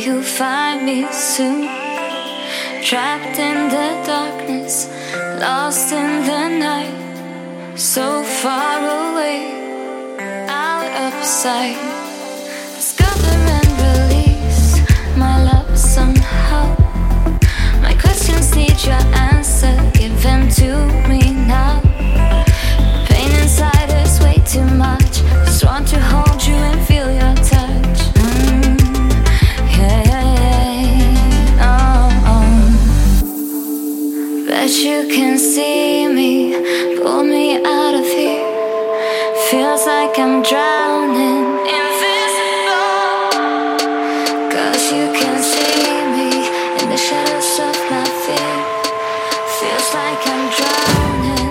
you'll find me soon. Trapped in the darkness, lost in the night, so far away, out of sight. Discover and release my love somehow. My questions need your answer, give them to me now. Pain inside is way too much, just want to hold you and feel your touch. Bet you can see me, pull me out of here. Feels like I'm drowning, invisible. 'Cause you can see me in the shadows of my fear. Feels like I'm drowning,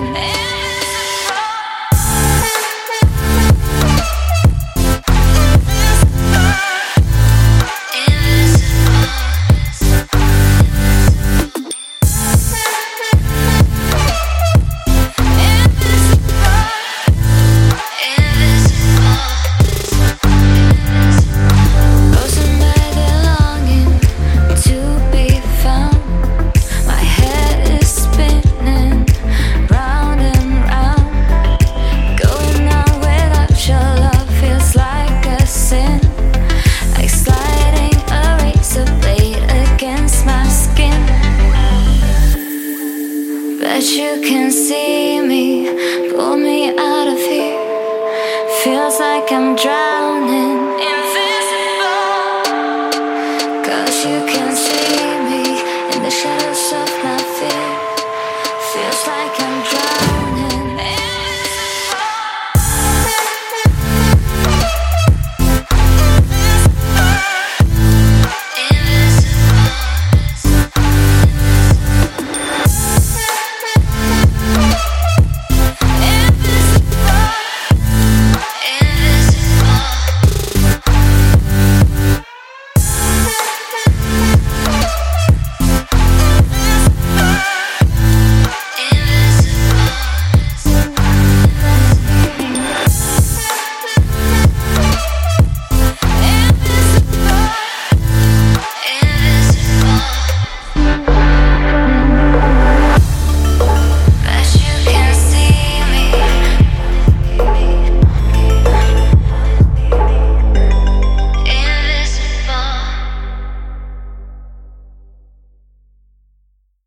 you can see me, pull me out of here. Feels like I'm drowning, invisible. 'Cause you can see me in the shadows of my fear. Feels like I'm drowning.